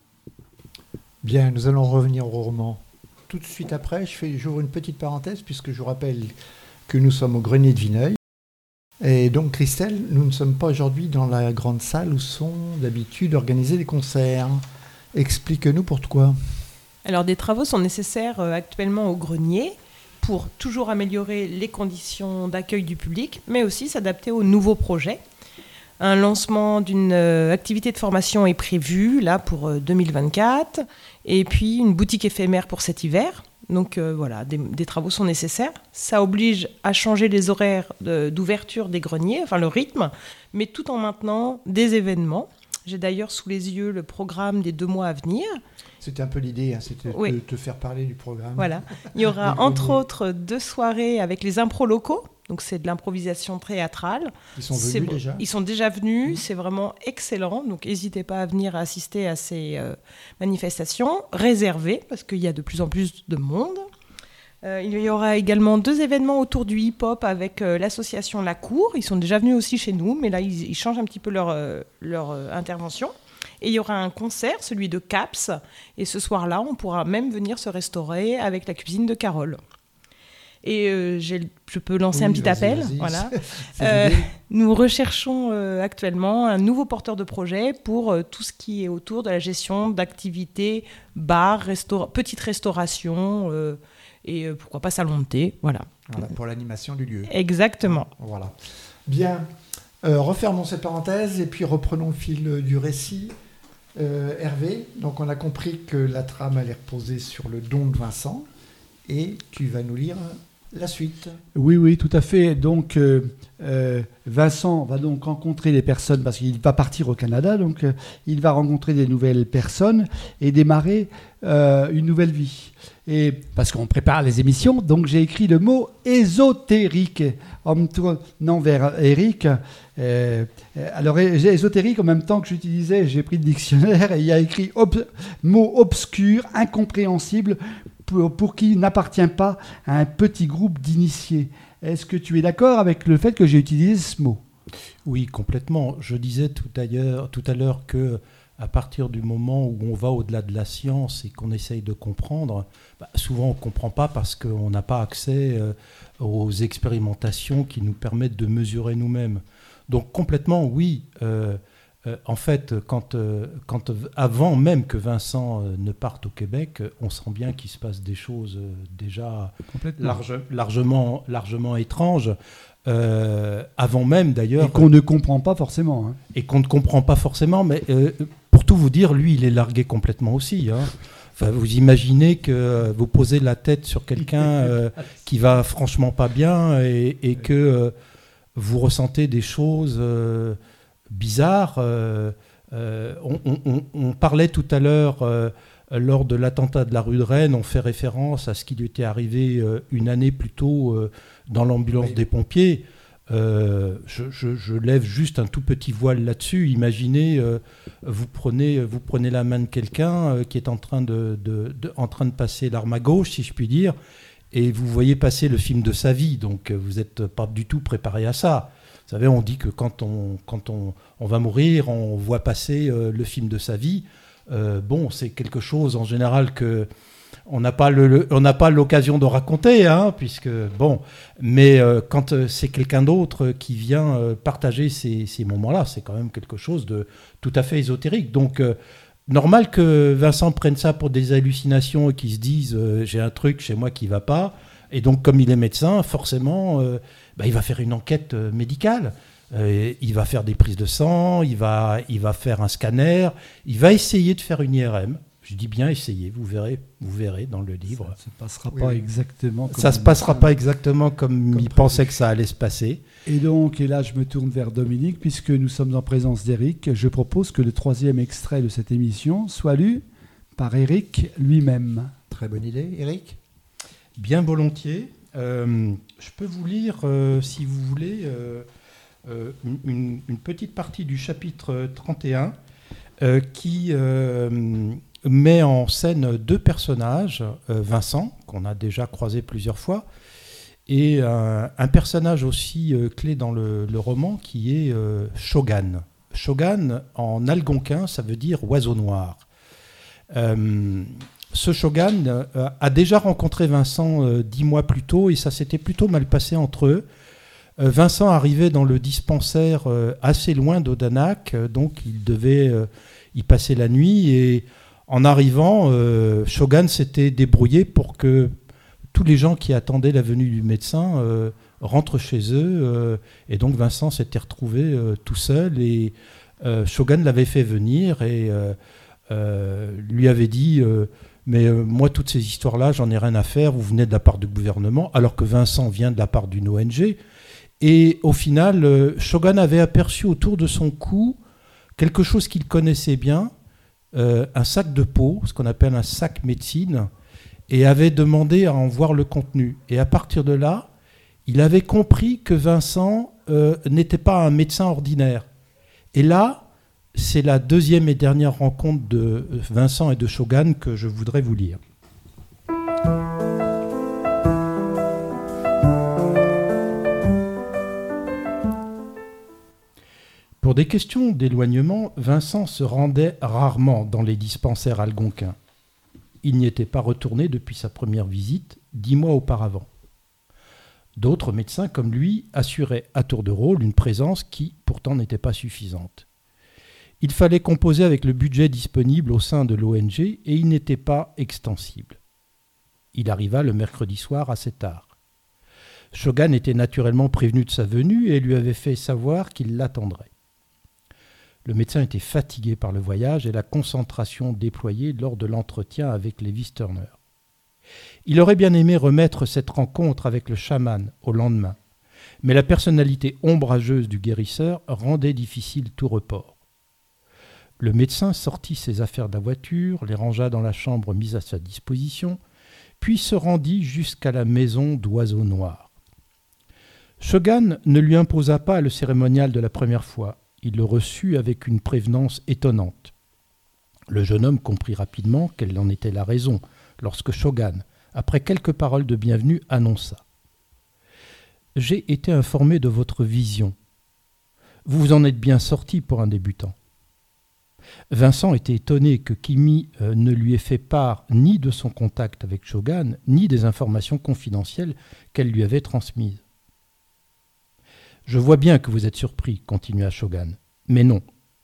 Bien, nous allons revenir au roman tout de suite après. Je fais, j'ouvre une petite parenthèse puisque je vous rappelle que nous sommes au Grenier de Vineuil. Et donc, Christelle, nous ne sommes pas aujourd'hui dans la grande salle où sont d'habitude organisés les concerts. Explique-nous pourquoi. Alors, des travaux sont nécessaires euh, actuellement au grenier pour toujours améliorer les conditions d'accueil du public, mais aussi s'adapter aux nouveaux projets. Un lancement d'une euh, activité de formation est prévu là pour euh, deux mille vingt-quatre, et puis une boutique éphémère pour cet hiver. Donc euh, voilà, des, des travaux sont nécessaires. Ça oblige à changer les horaires de- d'ouverture des greniers, enfin le rythme, mais tout en maintenant des événements. J'ai d'ailleurs sous les yeux le programme des deux mois à venir. C'était un peu l'idée, hein, c'était Oui. de te faire parler du programme. Voilà. Il y aura Des entre greniers. autres deux soirées avec les impros locaux. Donc c'est de l'improvisation théâtrale. Ils sont C'est venus bon. déjà. Ils sont déjà venus, Mmh. c'est vraiment excellent. Donc n'hésitez pas à venir assister à ces euh, manifestations réservées parce qu'il y a de plus en plus de monde. Euh, il y aura également deux événements autour du hip-hop avec euh, l'association La Cour. Ils sont déjà venus aussi chez nous, mais là ils, ils changent un petit peu leur, euh, leur euh, intervention. Et il y aura un concert, celui de Caps. Et ce soir-là, on pourra même venir se restaurer avec la cuisine de Carole. Et euh, j'ai- je peux lancer Oui, un petit vas-y, appel. vas-y. Voilà. C'est Euh, l'idée. Nous recherchons euh, actuellement un nouveau porteur de projet pour euh, tout ce qui est autour de la gestion d'activités, bars, restaura- petite restauration euh, et euh, pourquoi pas salon de thé. Voilà, Voilà, pour l'animation du lieu. exactement. Voilà. Bien. Euh, refermons cette parenthèse et puis reprenons le fil euh, du récit. Euh, Hervé, donc on a compris que la trame allait reposer sur le don de Vincent et tu vas nous lire la suite. Oui, oui, tout à fait. Donc, euh, euh, Vincent va donc rencontrer des personnes, parce qu'il va partir au Canada, donc euh, il va rencontrer des nouvelles personnes et démarrer euh, une nouvelle vie. Et parce qu'on prépare les émissions, donc j'ai écrit le mot ésotérique en me tournant vers Eric. Euh, euh, alors, j'ai ésotérique en même temps que j'utilisais, j'ai pris le dictionnaire et il y a écrit ob- mot obscur, incompréhensible, pour, pour qui n'appartient pas à un petit groupe d'initiés. Est-ce que tu es d'accord avec le fait que j'ai utilisé ce mot ? Oui, complètement. Je disais tout à l'heure, tout à l'heure que à partir du moment où on va au-delà de la science et qu'on essaye de comprendre, bah, souvent on ne comprend pas parce qu'on n'a pas accès euh, aux expérimentations qui nous permettent de mesurer nous-mêmes. Donc complètement, oui, euh, Euh, en fait, quand, euh, quand, avant même que Vincent euh, ne parte au Québec, on sent bien qu'il se passe des choses euh, déjà large, largement, largement étranges. Euh, avant même d'ailleurs. Et qu'on ne comprend pas forcément. Hein. Et qu'on ne comprend pas forcément, mais euh, pour tout vous dire, lui, il est largué complètement aussi. Hein. Enfin, vous imaginez que vous posez la tête sur quelqu'un euh, qui va franchement pas bien et, et que euh, vous ressentez des choses euh, bizarres. Euh, euh, on, on, on parlait tout à l'heure, euh, lors de l'attentat de la rue de Rennes, on fait référence à ce qui lui était arrivé euh, une année plus tôt euh, dans l'ambulance oui. des pompiers. Euh, je, je, je lève juste un tout petit voile là-dessus. Imaginez, euh, vous, prenez, vous prenez la main de quelqu'un euh, qui est en train de, de, de, en train de passer l'arme à gauche, si je puis dire, et vous voyez passer le film de sa vie. Donc vous n'êtes pas du tout préparé à ça. Vous savez, on dit que quand on, quand on, on va mourir, on voit passer euh, le film de sa vie. Euh, bon, c'est quelque chose en général que on n'a pas le, le, on n'a pas l'occasion de raconter, hein, puisque bon, mais euh, quand euh, c'est quelqu'un d'autre qui vient euh, partager ces, ces moments-là, c'est quand même quelque chose de tout à fait ésotérique. Donc euh, normal que Vincent prenne ça pour des hallucinations et qu'il se dise euh, j'ai un truc chez moi qui va pas. Et donc comme il est médecin, forcément, euh, bah, il va faire une enquête euh, médicale. Euh, il va faire des prises de sang, il va, il va faire un scanner, il va essayer de faire une I R M. Je dis bien essayer, vous verrez, vous verrez dans le livre. Ça ne se passera oui, pas oui. exactement comme ça se passera pas exactement comme, comme il pensait que ça allait se passer. Et donc, et là je me tourne vers Dominique, puisque nous sommes en présence d'Éric, je propose que le troisième extrait de cette émission soit lu par Éric lui-même. Très bonne idée, Éric. Bien volontiers. Euh, je peux vous lire, euh, si vous voulez, euh, euh, une, une petite partie du chapitre trente et un euh, qui euh, met en scène deux personnages, euh, Vincent, qu'on a déjà croisé plusieurs fois, et un, un personnage aussi euh, clé dans le, le roman qui est euh, Shogan. Shogan, en algonquin, ça veut dire oiseau noir. Euh, ce Shogan euh, a déjà rencontré Vincent euh, dix mois plus tôt et ça s'était plutôt mal passé entre eux. Euh, Vincent arrivait dans le dispensaire euh, assez loin d'Odanak, euh, donc il devait euh, y passer la nuit et en arrivant, euh, Shogan s'était débrouillé pour que tous les gens qui attendaient la venue du médecin euh, rentrent chez eux. Euh, et donc Vincent s'était retrouvé euh, tout seul et euh, Shogan l'avait fait venir et euh, euh, lui avait dit euh, « Mais euh, moi, toutes ces histoires-là, j'en ai rien à faire, vous venez de la part du gouvernement », alors que Vincent vient de la part d'une O N G. Et au final, euh, Shogan avait aperçu autour de son cou quelque chose qu'il connaissait bien, euh, un sac de peau, ce qu'on appelle un sac médecine, et avait demandé à en voir le contenu. Et à partir de là, il avait compris que Vincent euh, n'était pas un médecin ordinaire. Et là, c'est la deuxième et dernière rencontre de Vincent et de Shogan que je voudrais vous lire. Pour des questions d'éloignement, Vincent se rendait rarement dans les dispensaires algonquins. Il n'y était pas retourné depuis sa première visite, dix mois auparavant. D'autres médecins comme lui assuraient à tour de rôle une présence qui, pourtant, n'était pas suffisante. Il fallait composer avec le budget disponible au sein de l'O N G et il n'était pas extensible. Il arriva le mercredi soir assez tard. Shogan était naturellement prévenu de sa venue et lui avait fait savoir qu'il l'attendrait. Le médecin était fatigué par le voyage et la concentration déployée lors de l'entretien avec Lévis Turner. Il aurait bien aimé remettre cette rencontre avec le chaman au lendemain, mais la personnalité ombrageuse du guérisseur rendait difficile tout report. Le médecin sortit ses affaires de la voiture, les rangea dans la chambre mise à sa disposition, puis se rendit jusqu'à la maison d'Oiseau Noir. Shogan ne lui imposa pas le cérémonial de la première fois. Il le reçut avec une prévenance étonnante. Le jeune homme comprit rapidement quelle en était la raison, lorsque Shogan, après quelques paroles de bienvenue, annonça « J'ai été informé de votre vision. Vous vous en êtes bien sorti pour un débutant. » Vincent était étonné que Kimi euh, ne lui ait fait part ni de son contact avec Shogan, ni des informations confidentielles qu'elle lui avait transmises. « Je vois bien que vous êtes surpris, continua Shogan. Mais non,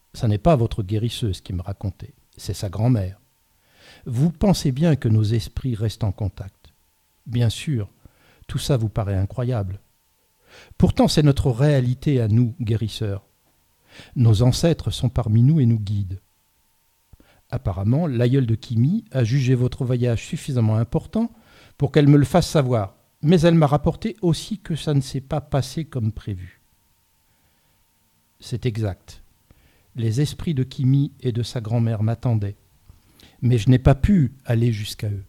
Ça n'est pas votre guérisseuse qui me racontait, c'est sa grand-mère. Vous pensez bien que nos esprits restent en contact. Bien sûr, tout ça vous paraît incroyable. Pourtant, c'est notre réalité à nous, guérisseurs. Nos ancêtres sont parmi nous et nous guident. Apparemment, l'aïeul de Kimi a jugé votre voyage suffisamment important pour qu'elle me le fasse savoir, mais elle m'a rapporté aussi que ça ne s'est pas passé comme prévu. C'est exact. Les esprits de Kimi et de sa grand-mère m'attendaient, mais je n'ai pas pu aller jusqu'à eux.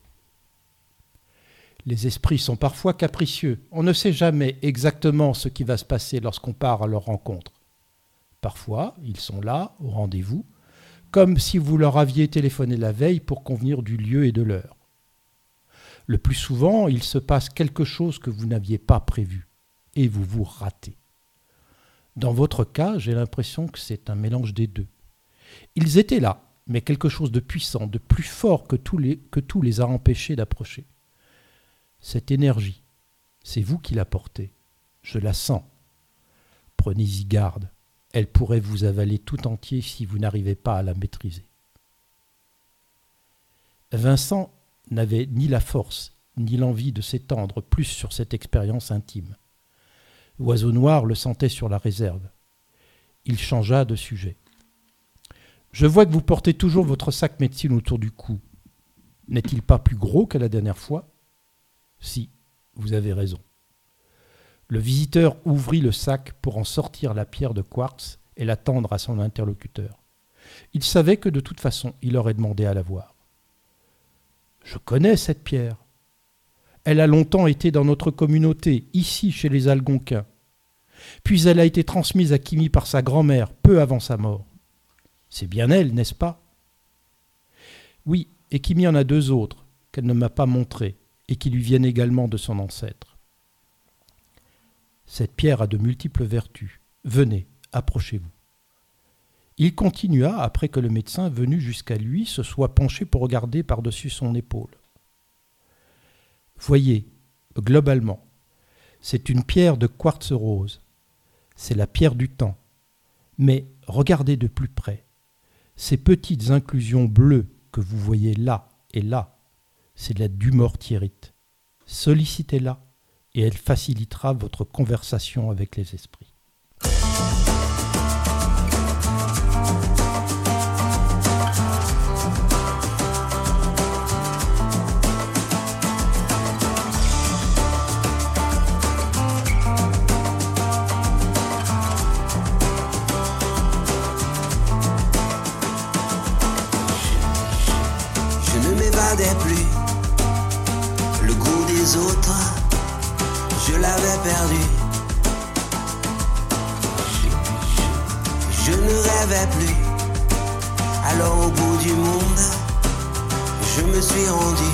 Les esprits sont parfois capricieux. On ne sait jamais exactement ce qui va se passer lorsqu'on part à leur rencontre. Parfois, ils sont là, au rendez-vous, comme si vous leur aviez téléphoné la veille pour convenir du lieu et de l'heure. Le plus souvent, il se passe quelque chose que vous n'aviez pas prévu, et vous vous ratez. Dans votre cas, j'ai l'impression que c'est un mélange des deux. Ils étaient là, mais quelque chose de puissant, de plus fort que tout les, que tout les a empêchés d'approcher. Cette énergie, c'est vous qui la portez. Je la sens. Prenez-y garde. Elle pourrait vous avaler tout entier si vous n'arrivez pas à la maîtriser. Vincent n'avait ni la force, ni l'envie de s'étendre plus sur cette expérience intime. Oiseau Noir le sentait sur la réserve. Il changea de sujet. « Je vois que vous portez toujours votre sac médecine autour du cou. N'est-il pas plus gros que la dernière fois ?»« Si, vous avez raison. » Le visiteur ouvrit le sac pour en sortir la pierre de quartz et la tendre à son interlocuteur. Il savait que de toute façon, il aurait demandé à la voir. « Je connais cette pierre. Elle a longtemps été dans notre communauté, ici chez les Algonquins. Puis elle a été transmise à Kimi par sa grand-mère, peu avant sa mort. C'est bien elle, n'est-ce pas ? Oui, et Kimi en a deux autres, qu'elle ne m'a pas montrées, et qui lui viennent également de son ancêtre. Cette pierre a de multiples vertus. Venez, approchez-vous. » Il continua après que le médecin venu jusqu'à lui se soit penché pour regarder par-dessus son épaule. Voyez, globalement, c'est une pierre de quartz rose. C'est la pierre du temps. Mais regardez de plus près. Ces petites inclusions bleues que vous voyez là et là, c'est la dumortierite. Sollicitez-la et elle facilitera votre conversation avec les esprits. Plus le goût des autres, je l'avais perdu. Je ne rêvais plus. Alors au bout du monde, je me suis rendu.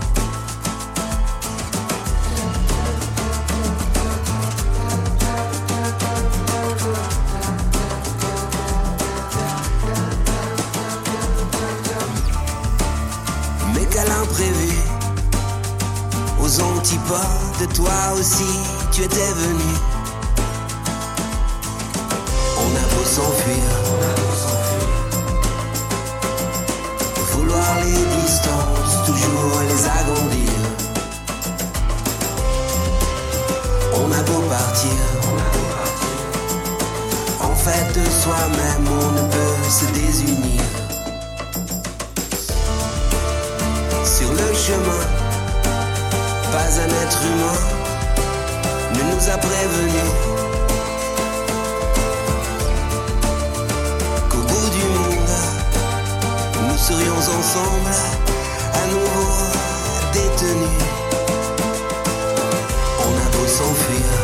Imprévu, aux antipodes de toi aussi tu étais venu. On a beau s'enfuir, vouloir les distances, toujours les agrandir. On a beau partir, en fait de soi-même on ne peut se désunir. Sur le chemin, pas un être humain ne nous a prévenus qu'au bout du monde, nous serions ensemble à nouveau détenus. On a beau s'enfuir,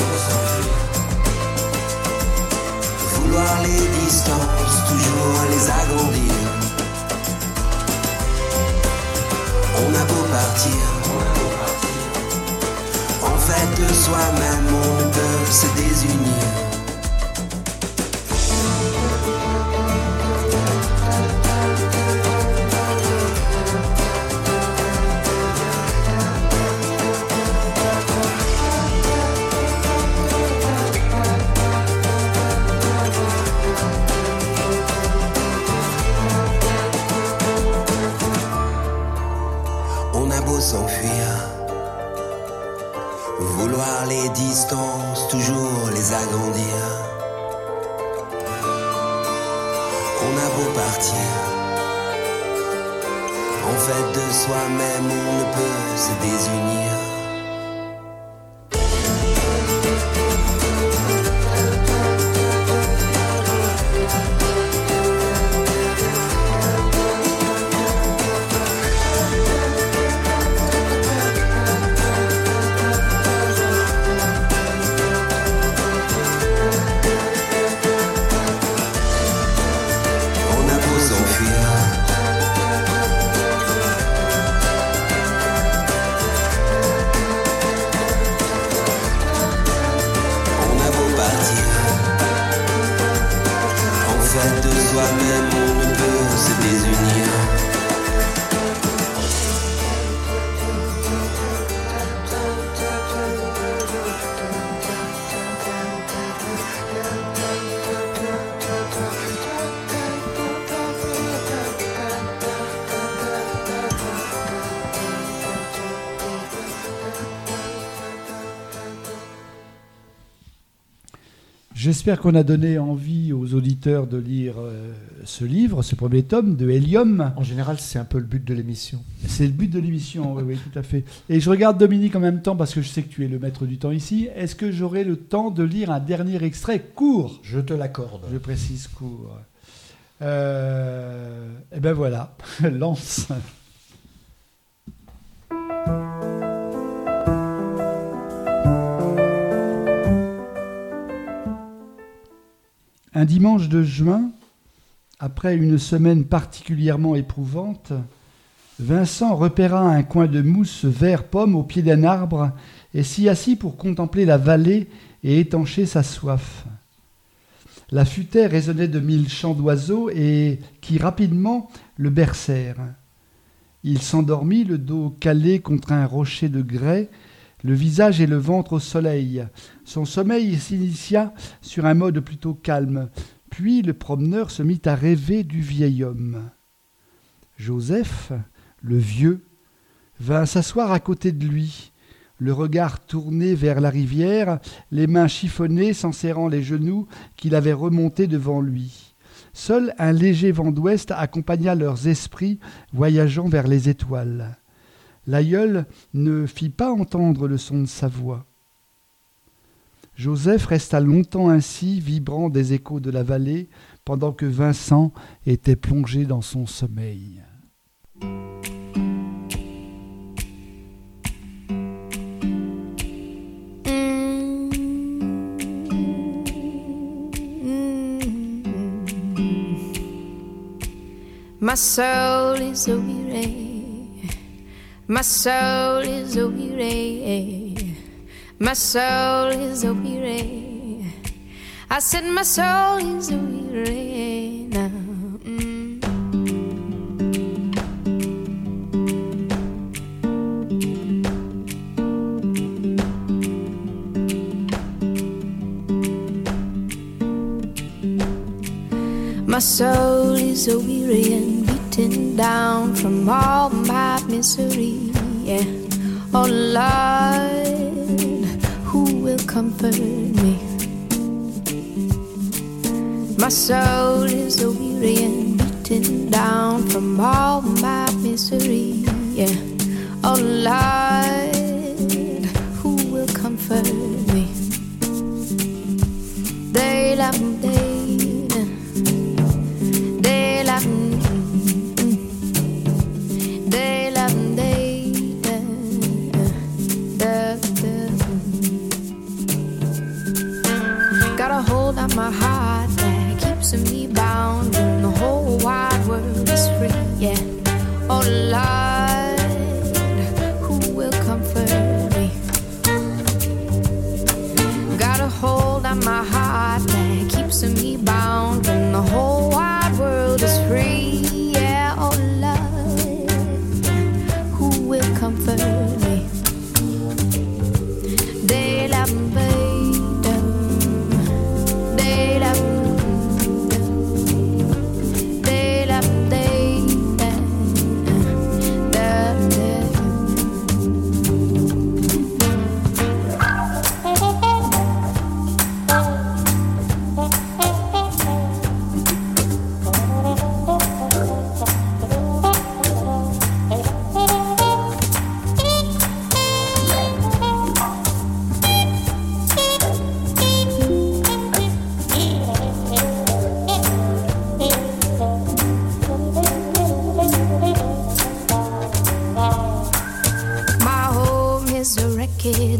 vouloir les distances, toujours les agrandir. On a beau partir, en fait de soi-même on ne peut se désunir. beau partir, en fait de soi-même on ne peut se désunir. J'espère qu'on a donné envie aux auditeurs de lire euh, ce livre, ce premier tome de Hélium. En général, c'est un peu le but de l'émission. C'est le but de l'émission, oui, oui, tout à fait. Et je regarde Dominique en même temps, parce que je sais que tu es le maître du temps ici. Est-ce que j'aurai le temps de lire un dernier extrait court ? Je te l'accorde. Je précise court. Euh, et ben voilà, lance. Un dimanche de juin, après une semaine particulièrement éprouvante, Vincent repéra un coin de mousse vert pomme au pied d'un arbre et s'y assit pour contempler la vallée et étancher sa soif. La futaie résonnait de mille chants d'oiseaux et qui rapidement le bercèrent. Il s'endormit, le dos calé contre un rocher de grès, le visage et le ventre au soleil. Son sommeil s'initia sur un mode plutôt calme. Puis le promeneur se mit à rêver du vieil homme. Joseph, le vieux, vint s'asseoir à côté de lui, le regard tourné vers la rivière, les mains chiffonnées s'en serrant les genoux qu'il avait remontés devant lui. Seul un léger vent d'ouest accompagna leurs esprits voyageant vers les étoiles. L'aïeul ne fit pas entendre le son de sa voix. Joseph resta longtemps ainsi, vibrant des échos de la vallée, pendant que Vincent était plongé dans son sommeil. My soul is a weary. My soul is a weary, my soul is a weary. I said my soul is a weary now. Mm. My soul is a weary and beaten down from all my misery. Yeah. Oh Lord, who will comfort me? My soul is so weary and beaten down from all my misery. Yeah. Oh Lord, who will comfort me? They love me. My heart that keeps me bound when the whole wide world is free. Yeah, oh Lord, who will comfort me? Got a hold on my heart that keeps me bound when the whole wide world is free. Yeah, oh Lord, who will comfort me? They love me.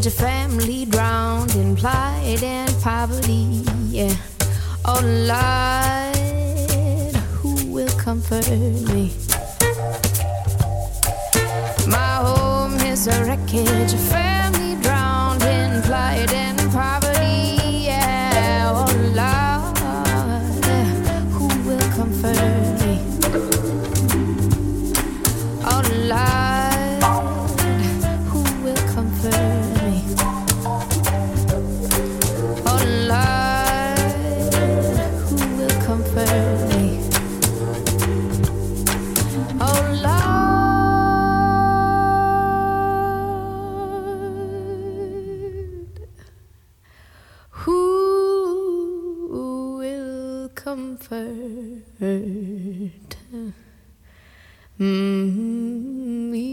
wreckage, a family drowned in plight and poverty. Yeah. Oh Lord, who will comfort me? My home is a wreckage, a family drowned in plight and poverty. Yeah. Oh Lord, who will comfort me? Oh Lord, who will comfort me? Oh Lord, who will comfort me? Oh Lord, who will comfort me?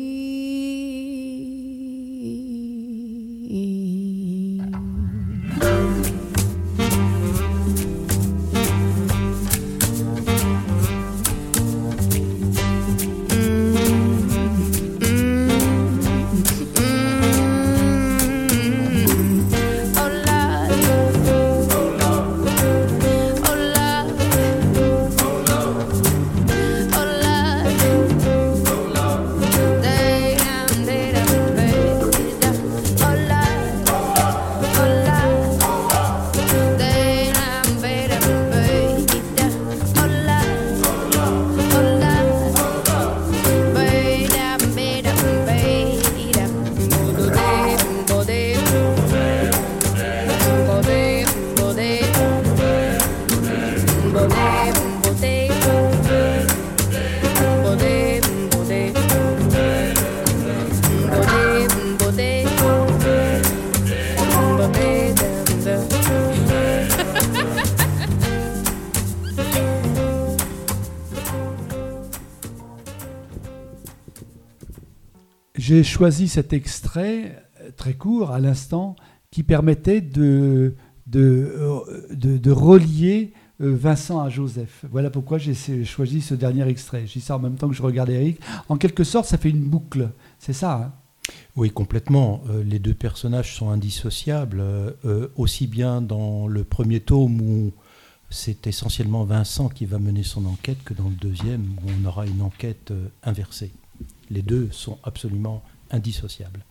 J'ai choisi cet extrait très court à l'instant qui permettait de, de, de, de relier Vincent à Joseph. Voilà pourquoi j'ai choisi ce dernier extrait. Je dis ça en même temps que je regarde Eric. En quelque sorte, ça fait une boucle. C'est ça, hein ? Oui, complètement. Euh, les deux personnages sont indissociables, euh, aussi bien dans le premier tome où c'est essentiellement Vincent qui va mener son enquête que dans le deuxième où on aura une enquête euh, inversée. Les deux sont absolument indissociables.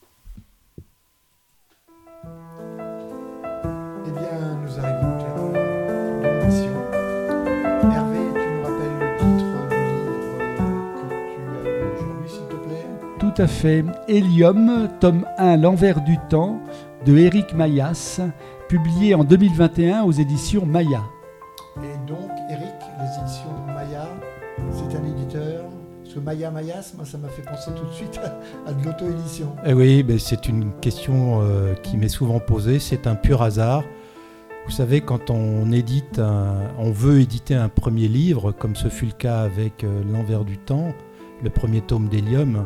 Eh bien, nous arrivons au terme de l'émission. Hervé, tu nous rappelles le titre du livre que tu as lu aujourd'hui, s'il te plaît ? Tout à fait. Hélium, tome un, L'envers du temps, de Éric Maillas, publié en deux mille vingt et un aux éditions Maya. Et donc, Éric, les éditions Maya, c'est un éditeur. Parce que Maya Maillas, moi, ça m'a fait penser tout de suite à, à de l'auto-édition. Eh oui, ben c'est une question euh, qui m'est souvent posée. C'est un pur hasard. Vous savez, quand on édite, un, on veut éditer un premier livre, comme ce fut le cas avec euh, L'envers du temps, le premier tome d'Hélium,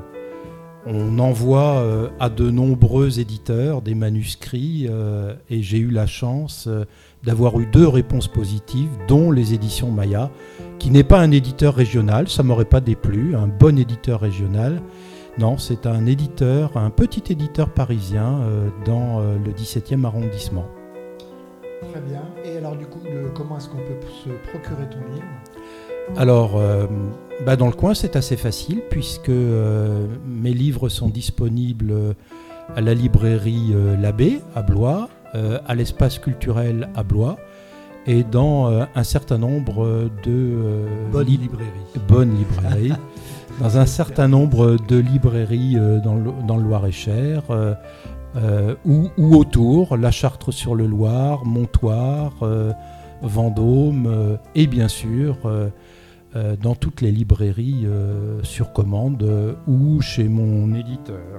on envoie euh, à de nombreux éditeurs des manuscrits euh, et j'ai eu la chance euh, d'avoir eu deux réponses positives, dont les éditions Maya, qui n'est pas un éditeur régional, ça ne m'aurait pas déplu, un bon éditeur régional. Non, c'est un éditeur, un petit éditeur parisien euh, dans euh, le dix-septième arrondissement. Très bien. Et alors du coup, le, comment est-ce qu'on peut se procurer ton livre ? Alors, euh, bah dans le coin, c'est assez facile puisque euh, mes livres sont disponibles à la librairie euh, L'Abbé à Blois, euh, à l'espace culturel à Blois et dans euh, un certain nombre de euh, Bonne li- librairie. bonnes librairies, dans un certain nombre de librairies euh, dans, le, dans le Loir-et-Cher euh, euh, ou, ou autour, La Châtre-sur-le-Loir, Montoire, euh, Vendôme euh, et bien sûr euh, euh, dans toutes les librairies euh, sur commande euh, ou chez mon éditeur.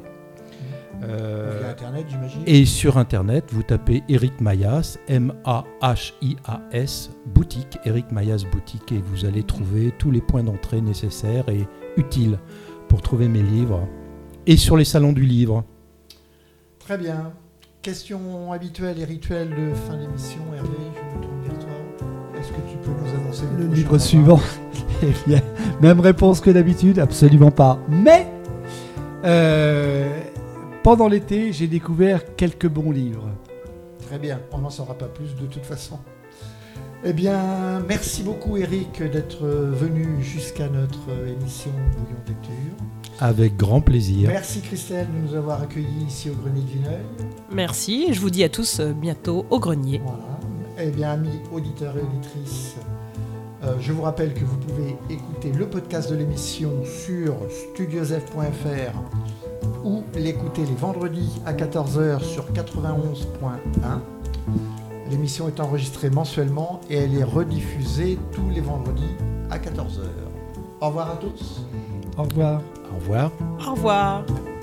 Euh, Via Internet, j'imagine. et sur Internet, vous tapez Éric Maillas, M A H I A S, boutique, Éric Maillas boutique, et vous allez trouver tous les points d'entrée nécessaires et utiles pour trouver mes livres. Et sur les salons du livre. Très bien. Question habituelle et rituelle de fin d'émission. Hervé, je me tourne vers toi. Est-ce que tu peux nous annoncer Le prochain livre roman ? suivant. Eh bien, même réponse que d'habitude, absolument pas. Mais, euh, pendant l'été, j'ai découvert quelques bons livres. Très bien, on n'en saura pas plus de toute façon. Eh bien, merci beaucoup Eric d'être venu jusqu'à notre émission Bouillon de lecture. Avec grand plaisir. Merci Christelle de nous avoir accueillis ici au Grenier de Vineuil. Merci, je vous dis à tous bientôt au grenier. Voilà. Eh bien, amis auditeurs et auditrices, euh, je vous rappelle que vous pouvez écouter le podcast de l'émission sur studiosf point f r ou l'écouter les vendredis à quatorze heures sur quatre-vingt-onze point un. L'émission est enregistrée mensuellement et elle est rediffusée tous les vendredis à quatorze heures. Au revoir à tous. Au revoir. Au revoir. Au revoir.